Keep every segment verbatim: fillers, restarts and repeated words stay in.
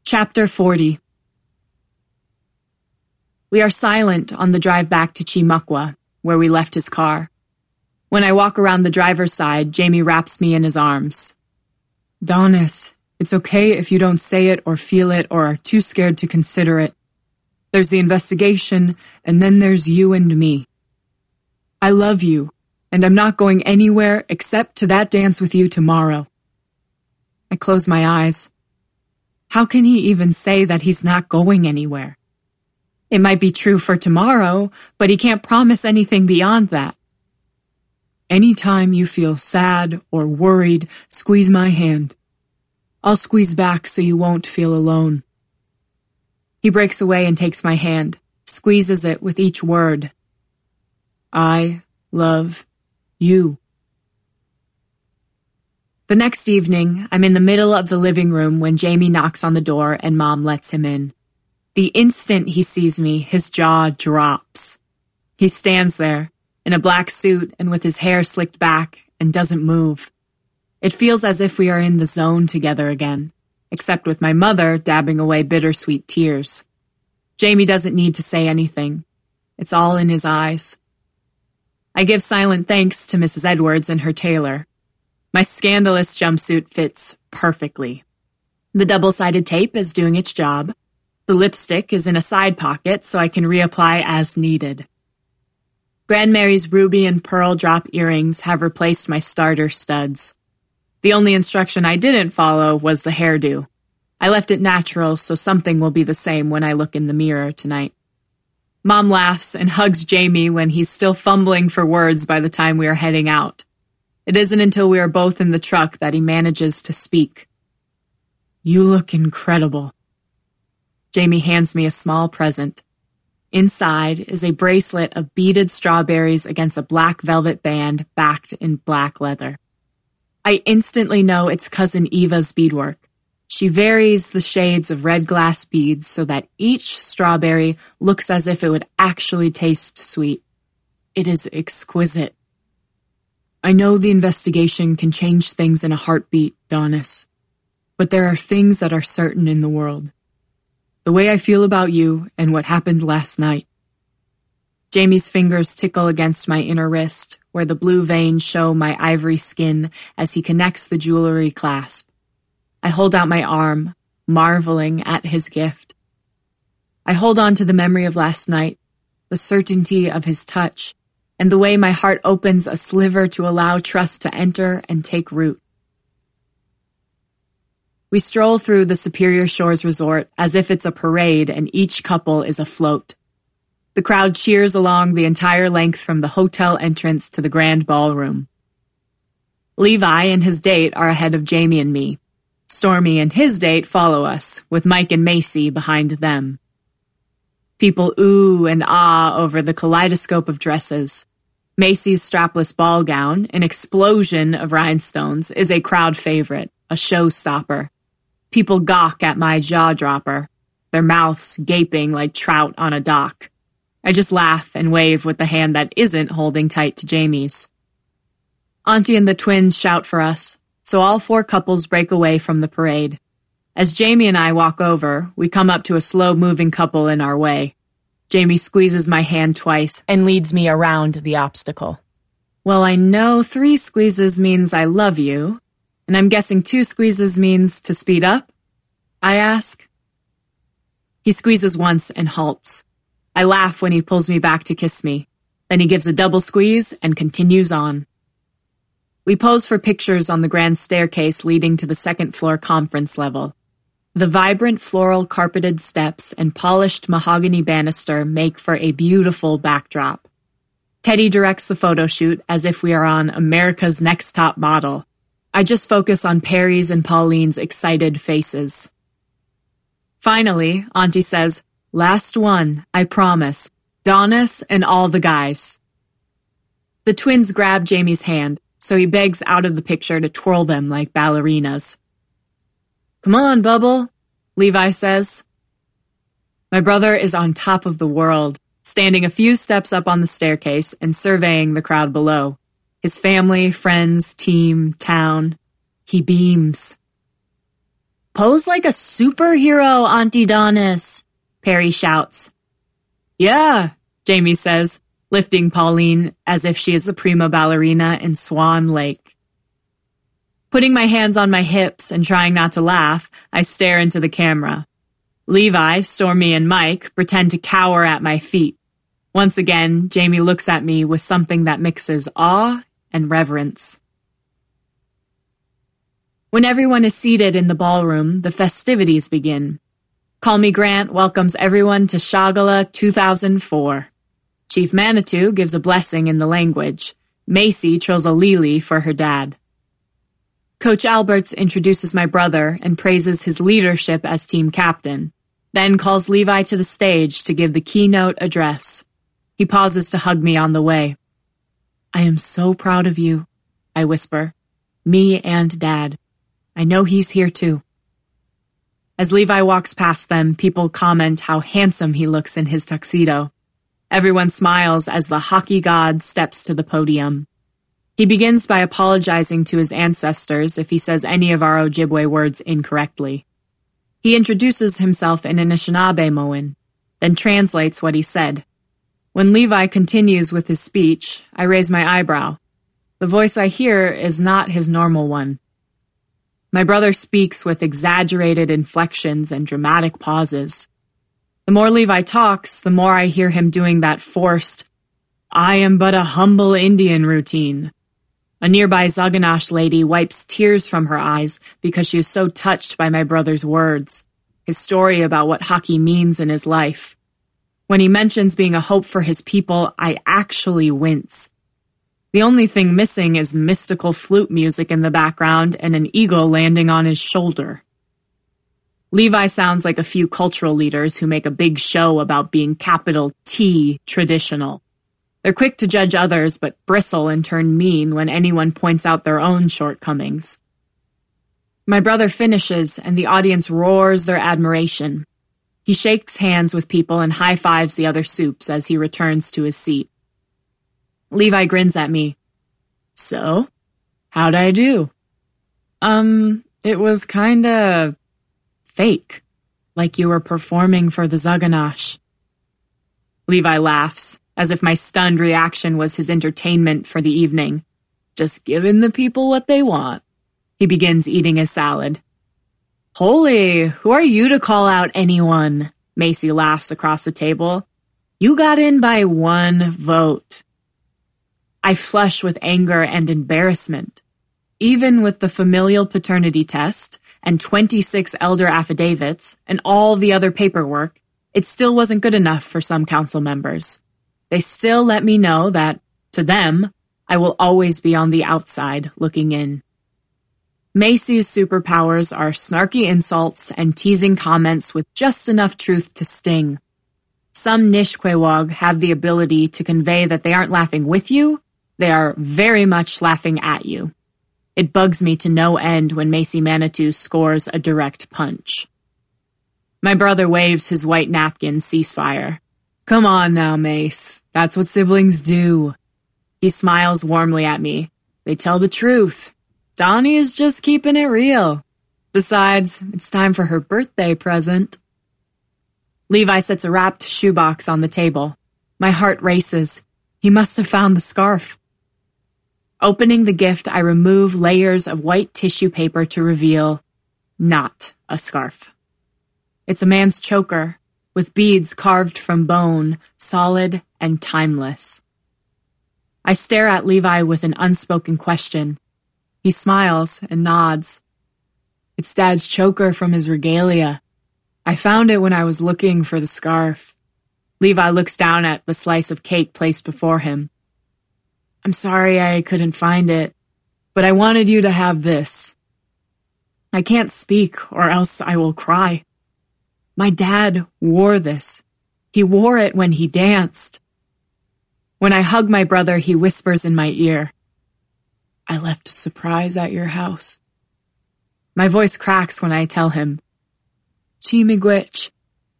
Chapter forty. We are silent on the drive back to Chimakwa, where we left his car. When I walk around the driver's side, Jamie wraps me in his arms. Donis, it's okay if you don't say it or feel it or are too scared to consider it. There's the investigation, and then there's you and me. I love you, and I'm not going anywhere except to that dance with you tomorrow. I close my eyes. How can he even say that he's not going anywhere? It might be true for tomorrow, but he can't promise anything beyond that. Anytime you feel sad or worried, squeeze my hand. I'll squeeze back so you won't feel alone. He breaks away and takes my hand, squeezes it with each word. I love you. The next evening, I'm in the middle of the living room when Jamie knocks on the door and Mom lets him in. The instant he sees me, his jaw drops. He stands there, in a black suit and with his hair slicked back, and doesn't move. It feels as if we are in the zone together again, except with my mother dabbing away bittersweet tears. Jamie doesn't need to say anything. It's all in his eyes. I give silent thanks to Missus Edwards and her tailor. My scandalous jumpsuit fits perfectly. The double-sided tape is doing its job. The lipstick is in a side pocket so I can reapply as needed. Grand Mary's ruby and pearl drop earrings have replaced my starter studs. The only instruction I didn't follow was the hairdo. I left it natural, so something will be the same when I look in the mirror tonight. Mom laughs and hugs Jamie when he's still fumbling for words by the time we are heading out. It isn't until we are both in the truck that he manages to speak. You look incredible. Jamie hands me a small present. Inside is a bracelet of beaded strawberries against a black velvet band backed in black leather. I instantly know it's Cousin Eva's beadwork. She varies the shades of red glass beads so that each strawberry looks as if it would actually taste sweet. It is exquisite. I know the investigation can change things in a heartbeat, Donis, but there are things that are certain in the world. The way I feel about you and what happened last night. Jamie's fingers tickle against my inner wrist, where the blue veins show my ivory skin as he connects the jewelry clasp. I hold out my arm, marveling at his gift. I hold on to the memory of last night, the certainty of his touch, and the way my heart opens a sliver to allow trust to enter and take root. We stroll through the Superior Shores Resort as if it's a parade and each couple is afloat. The crowd cheers along the entire length from the hotel entrance to the grand ballroom. Levi and his date are ahead of Jamie and me. Stormy and his date follow us, with Mike and Macy behind them. People ooh and ah over the kaleidoscope of dresses. Macy's strapless ball gown, an explosion of rhinestones, is a crowd favorite, a showstopper. People gawk at my jaw-dropper, their mouths gaping like trout on a dock. I just laugh and wave with the hand that isn't holding tight to Jamie's. Auntie and the twins shout for us, so all four couples break away from the parade. As Jamie and I walk over, we come up to a slow-moving couple in our way. Jamie squeezes my hand twice and leads me around the obstacle. Well, I know three squeezes means I love you, and I'm guessing two squeezes means to speed up? I ask. He squeezes once and halts. I laugh when he pulls me back to kiss me. Then he gives a double squeeze and continues on. We pose for pictures on the grand staircase leading to the second floor conference level. The vibrant floral carpeted steps and polished mahogany banister make for a beautiful backdrop. Teddy directs the photo shoot as if we are on America's Next Top Model. I just focus on Perry's and Pauline's excited faces. Finally, Auntie says, last one, I promise. Donis and all the guys. The twins grab Jamie's hand, so he begs out of the picture to twirl them like ballerinas. Come on, Bubble, Levi says. My brother is on top of the world, standing a few steps up on the staircase and surveying the crowd below. His family, friends, team, town. He beams. Pose like a superhero, Auntie Donis, Perry shouts. Yeah, Jamie says, lifting Pauline as if she is the prima ballerina in Swan Lake. Putting my hands on my hips and trying not to laugh, I stare into the camera. Levi, Stormy, and Mike pretend to cower at my feet. Once again, Jamie looks at me with something that mixes awe and reverence. When everyone is seated in the ballroom, the festivities begin. Call Me Grant welcomes everyone to Shagala two thousand four. Chief Manitou gives a blessing in the language. Macy trills a lili for her dad. Coach Alberts introduces my brother and praises his leadership as team captain, then calls Levi to the stage to give the keynote address. He pauses to hug me on the way. I am so proud of you, I whisper. Me and Dad. I know he's here too. As Levi walks past them, people comment how handsome he looks in his tuxedo. Everyone smiles as the hockey god steps to the podium. He begins by apologizing to his ancestors if he says any of our Ojibwe words incorrectly. He introduces himself in Anishinaabe-Moan, then translates what he said. When Levi continues with his speech, I raise my eyebrow. The voice I hear is not his normal one. My brother speaks with exaggerated inflections and dramatic pauses. The more Levi talks, the more I hear him doing that forced, I am but a humble Indian routine. A nearby Zaganash lady wipes tears from her eyes because she is so touched by my brother's words, his story about what hockey means in his life. When he mentions being a hope for his people, I actually wince. The only thing missing is mystical flute music in the background and an eagle landing on his shoulder. Levi sounds like a few cultural leaders who make a big show about being capital T traditional. They're quick to judge others, but bristle and turn mean when anyone points out their own shortcomings. My brother finishes, and the audience roars their admiration. He shakes hands with people and high-fives the other soups as he returns to his seat. Levi grins at me. So, how'd I do? Um, it was kinda fake, like you were performing for the Zaganash. Levi laughs, as if my stunned reaction was his entertainment for the evening. Just giving the people what they want. He begins eating his salad. Holy, who are you to call out anyone? Macy laughs across the table. You got in by one vote. I flush with anger and embarrassment. Even with the familial paternity test and twenty-six elder affidavits and all the other paperwork, it still wasn't good enough for some council members. They still let me know that, to them, I will always be on the outside looking in. Macy's superpowers are snarky insults and teasing comments with just enough truth to sting. Some Nishkwewog have the ability to convey that they aren't laughing with you, they are very much laughing at you. It bugs me to no end when Macy Manitou scores a direct punch. My brother waves his white napkin ceasefire. Come on now, Mace. That's what siblings do. He smiles warmly at me. They tell the truth. Donnie is just keeping it real. Besides, it's time for her birthday present. Levi sets a wrapped shoebox on the table. My heart races. He must have found the scarf. Opening the gift, I remove layers of white tissue paper to reveal not a scarf. It's a man's choker, with beads carved from bone, solid and timeless. I stare at Levi with an unspoken question. He smiles and nods. It's Dad's choker from his regalia. I found it when I was looking for the scarf. Levi looks down at the slice of cake placed before him. I'm sorry I couldn't find it, but I wanted you to have this. I can't speak or else I will cry. My dad wore this. He wore it when he danced. When I hug my brother, he whispers in my ear, I left a surprise at your house. My voice cracks when I tell him, Chi-miigwech.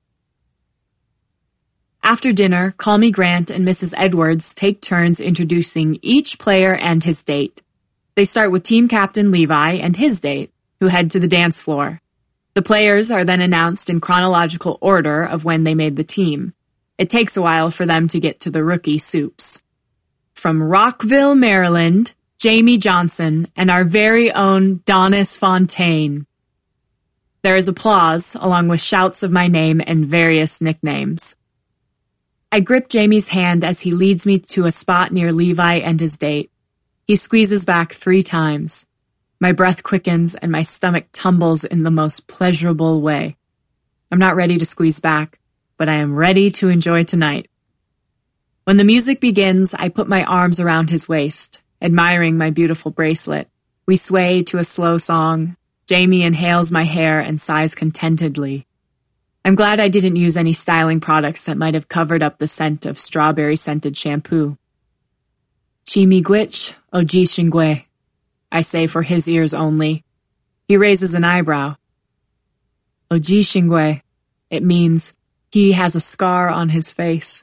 After dinner, Call Me Grant and Missus Edwards take turns introducing each player and his date. They start with team captain Levi and his date, who head to the dance floor. The players are then announced in chronological order of when they made the team. It takes a while for them to get to the rookie soups. From Rockville, Maryland, Jamie Johnson and our very own Donis Fontaine. There is applause, along with shouts of my name and various nicknames. I grip Jamie's hand as he leads me to a spot near Levi and his date. He squeezes back three times. My breath quickens and my stomach tumbles in the most pleasurable way. I'm not ready to squeeze back, but I am ready to enjoy tonight. When the music begins, I put my arms around his waist, admiring my beautiful bracelet. We sway to a slow song. Jamie inhales my hair and sighs contentedly. I'm glad I didn't use any styling products that might have covered up the scent of strawberry-scented shampoo. Chi-mi-gwich oji-shingwe, I say for his ears only. He raises an eyebrow. Oji-shingwe, it means he has a scar on his face.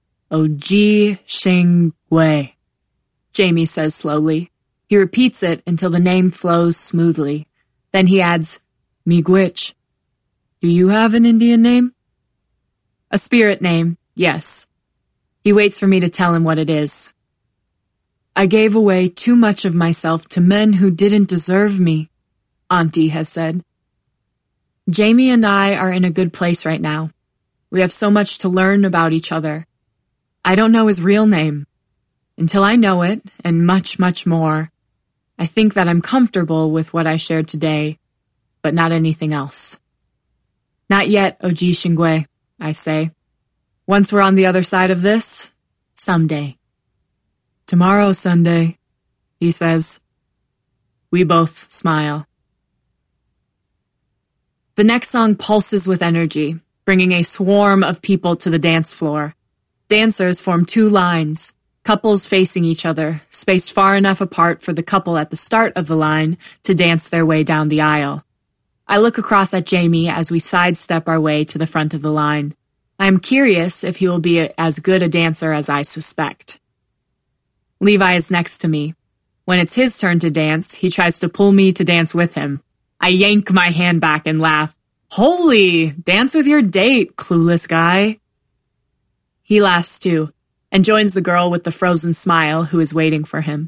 Oji-shingwe, Jamie says slowly. He repeats it until the name flows smoothly. Then he adds, Miigwech. Do you have an Indian name? A spirit name, yes. He waits for me to tell him what it is. I gave away too much of myself to men who didn't deserve me, Auntie has said. Jamie and I are in a good place right now. We have so much to learn about each other. I don't know his real name. Until I know it, and much, much more, I think that I'm comfortable with what I shared today, but not anything else. Not yet, Oji-shingwe, I say. Once we're on the other side of this, someday. Tomorrow, Sunday, he says. We both smile. The next song pulses with energy, bringing a swarm of people to the dance floor. Dancers form two lines, couples facing each other, spaced far enough apart for the couple at the start of the line to dance their way down the aisle. I look across at Jamie as we sidestep our way to the front of the line. I am curious if he will be a, as good a dancer as I suspect. Levi is next to me. When it's his turn to dance, he tries to pull me to dance with him. I yank my hand back and laugh. Holy, dance with your date, clueless guy. He laughs too, and joins the girl with the frozen smile who is waiting for him.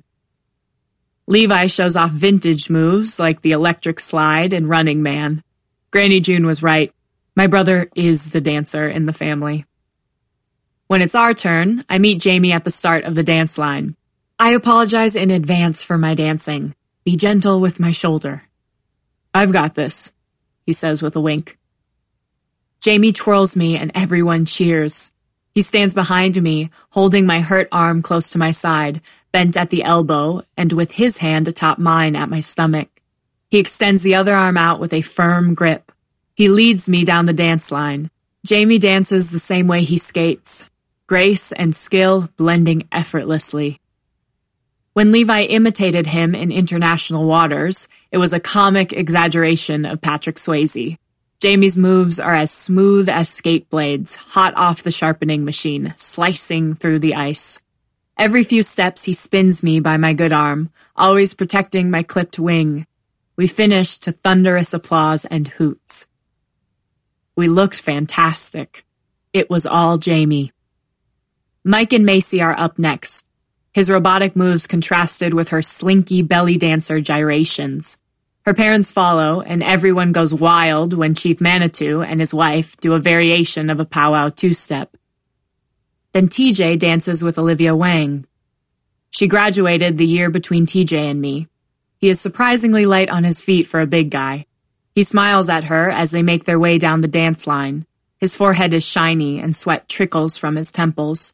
Levi shows off vintage moves like the electric slide and Running Man. Granny June was right. My brother is the dancer in the family. When it's our turn, I meet Jamie at the start of the dance line. I apologize in advance for my dancing. Be gentle with my shoulder. I've got this, he says with a wink. Jamie twirls me and everyone cheers. He stands behind me, holding my hurt arm close to my side, bent at the elbow, and with his hand atop mine at my stomach. He extends the other arm out with a firm grip. He leads me down the dance line. Jamie dances the same way he skates, grace and skill blending effortlessly. When Levi imitated him in international waters, it was a comic exaggeration of Patrick Swayze. Jamie's moves are as smooth as skate blades, hot off the sharpening machine, slicing through the ice. Every few steps he spins me by my good arm, always protecting my clipped wing. We finish to thunderous applause and hoots. We looked fantastic. It was all Jamie. Mike and Macy are up next. His robotic moves contrasted with her slinky belly dancer gyrations. Her parents follow, and everyone goes wild when Chief Manitou and his wife do a variation of a powwow two-step. Then T J dances with Olivia Wang. She graduated the year between T J and me. He is surprisingly light on his feet for a big guy. He smiles at her as they make their way down the dance line. His forehead is shiny and sweat trickles from his temples.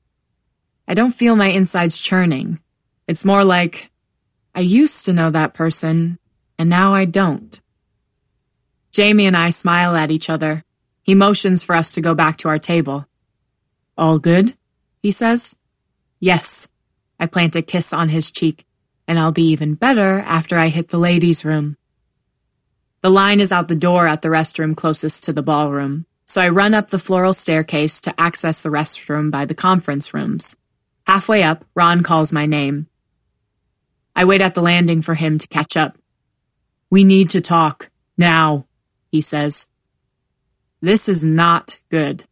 I don't feel my insides churning. It's more like, I used to know that person, and now I don't. Jamie and I smile at each other. He motions for us to go back to our table. All good? He says. Yes. I plant a kiss on his cheek, and I'll be even better after I hit the ladies' room. The line is out the door at the restroom closest to the ballroom, so I run up the floral staircase to access the restroom by the conference rooms. Halfway up, Ron calls my name. I wait at the landing for him to catch up. We need to talk. Now, he says. This is not good.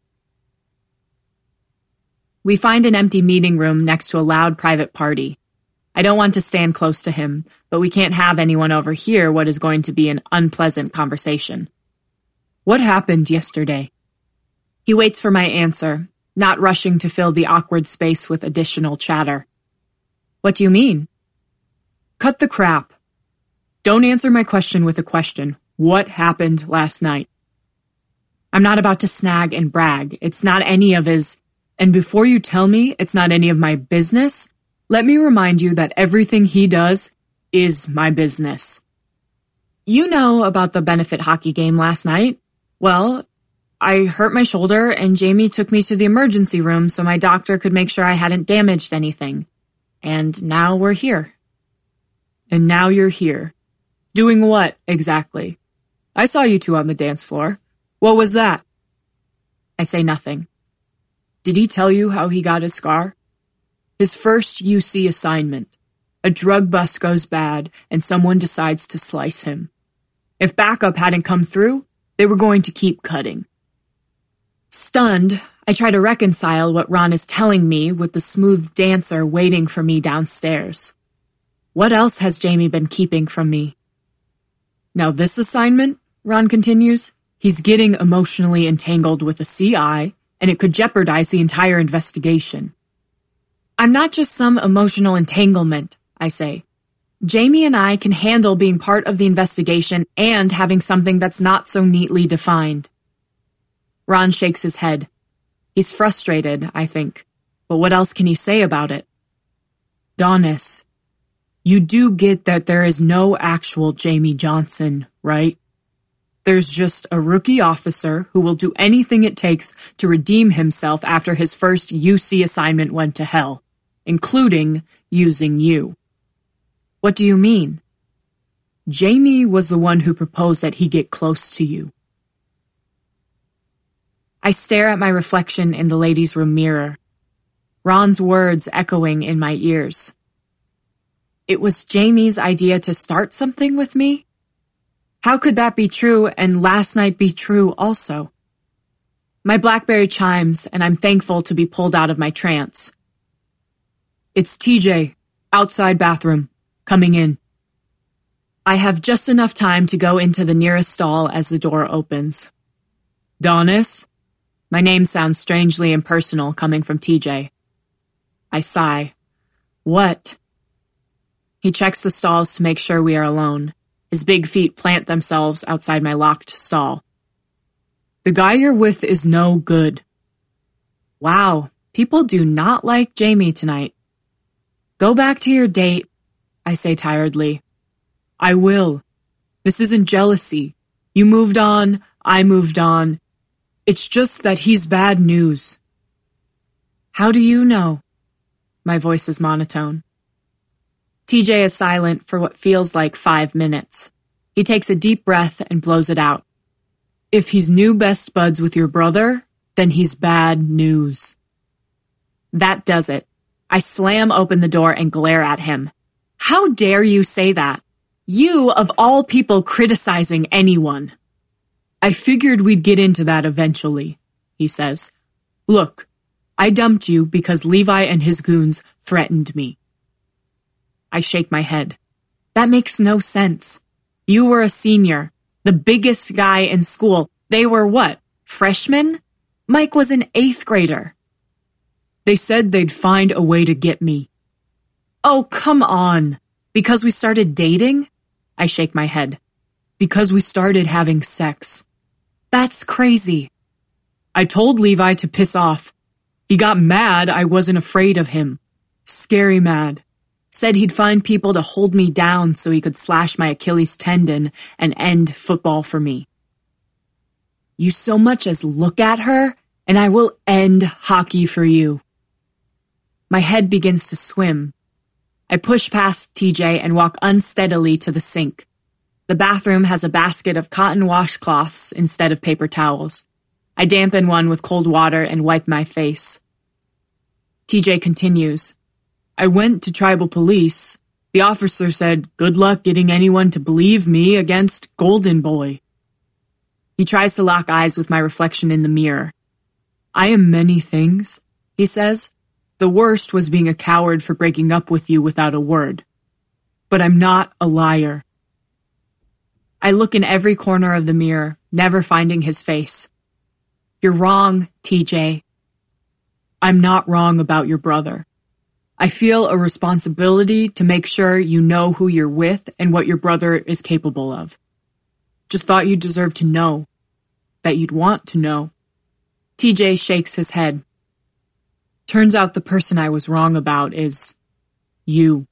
We find an empty meeting room next to a loud private party. I don't want to stand close to him, but we can't have anyone overhear what is going to be an unpleasant conversation. What happened yesterday? He waits for my answer, not rushing to fill the awkward space with additional chatter. What do you mean? Cut the crap. Don't answer my question with a question. What happened last night? I'm not about to snag and brag. It's not any of his... And before you tell me it's not any of my business, let me remind you that everything he does is my business. You know about the benefit hockey game last night. Well, I hurt my shoulder and Jamie took me to the emergency room so my doctor could make sure I hadn't damaged anything. And now we're here. And now you're here. Doing what, exactly? I saw you two on the dance floor. What was that? I say nothing. Did he tell you how he got his scar? His first U C assignment. A drug bust goes bad and someone decides to slice him. If backup hadn't come through, they were going to keep cutting. Stunned, I try to reconcile what Ron is telling me with the smooth dancer waiting for me downstairs. What else has Jamie been keeping from me? Now this assignment, Ron continues, he's getting emotionally entangled with a C I, and it could jeopardize the entire investigation. I'm not just some emotional entanglement, I say. Jamie and I can handle being part of the investigation and having something that's not so neatly defined. Ron shakes his head. He's frustrated, I think, but what else can he say about it? Donis, you do get that there is no actual Jamie Johnson, right? There's just a rookie officer who will do anything it takes to redeem himself after his first U C assignment went to hell, including using you. What do you mean? Jamie was the one who proposed that he get close to you. I stare at my reflection in the ladies' room mirror, Ron's words echoing in my ears. It was Jamie's idea to start something with me? How could that be true and last night be true also? My BlackBerry chimes and I'm thankful to be pulled out of my trance. It's T J, outside bathroom, coming in. I have just enough time to go into the nearest stall as the door opens. Donis? My name sounds strangely impersonal coming from T J. I sigh. What? He checks the stalls to make sure we are alone. His big feet plant themselves outside my locked stall. The guy you're with is no good. Wow, people do not like Jamie tonight. Go back to your date, I say tiredly. I will. This isn't jealousy. You moved on, I moved on. It's just that he's bad news. How do you know? My voice is monotone. T J is silent for what feels like five minutes. He takes a deep breath and blows it out. If he's new best buds with your brother, then he's bad news. That does it. I slam open the door and glare at him. How dare you say that? You, of all people, criticizing anyone. I figured we'd get into that eventually, he says. Look, I dumped you because Levi and his goons threatened me. I shake my head. That makes no sense. You were a senior, the biggest guy in school. They were what, freshmen? Mike was an eighth grader. They said they'd find a way to get me. Oh, come on. Because we started dating? I shake my head. Because we started having sex. That's crazy. I told Levi to piss off. He got mad I wasn't afraid of him. Scary mad. Said he'd find people to hold me down so he could slash my Achilles tendon and end football for me. You so much as look at her, and I will end hockey for you. My head begins to swim. I push past T J and walk unsteadily to the sink. The bathroom has a basket of cotton washcloths instead of paper towels. I dampen one with cold water and wipe my face. T J continues. I went to tribal police. The officer said, good luck getting anyone to believe me against Golden Boy. He tries to lock eyes with my reflection in the mirror. I am many things, he says. The worst was being a coward for breaking up with you without a word. But I'm not a liar. I look in every corner of the mirror, never finding his face. You're wrong, T J. I'm not wrong about your brother. I feel a responsibility to make sure you know who you're with and what your brother is capable of. Just thought you deserved to know. That you'd want to know. T J shakes his head. Turns out the person I was wrong about is you.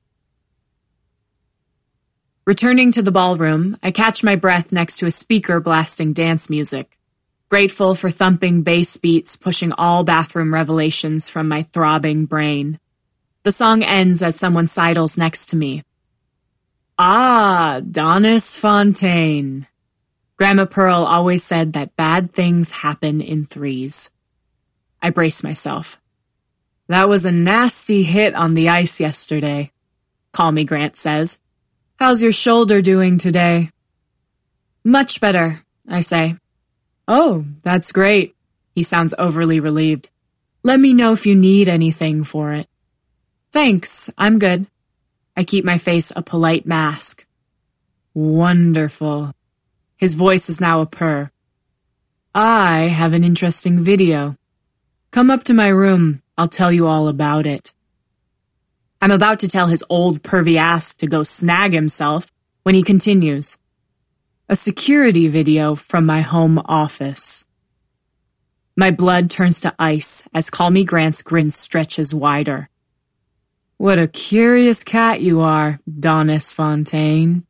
Returning to the ballroom, I catch my breath next to a speaker blasting dance music, grateful for thumping bass beats pushing all bathroom revelations from my throbbing brain. The song ends as someone sidles next to me. Ah, Donis Fontaine. Grandma Pearl always said that bad things happen in threes. I brace myself. That was a nasty hit on the ice yesterday, Call Me Grant says. How's your shoulder doing today? Much better, I say. Oh, that's great. He sounds overly relieved. Let me know if you need anything for it. Thanks, I'm good. I keep my face a polite mask. Wonderful. His voice is now a purr. I have an interesting video. Come up to my room. I'll tell you all about it. I'm about to tell his old pervy ass to go snag himself when he continues. A security video from my home office. My blood turns to ice as Call Me Grant's grin stretches wider. What a curious cat you are, Donis Fontaine.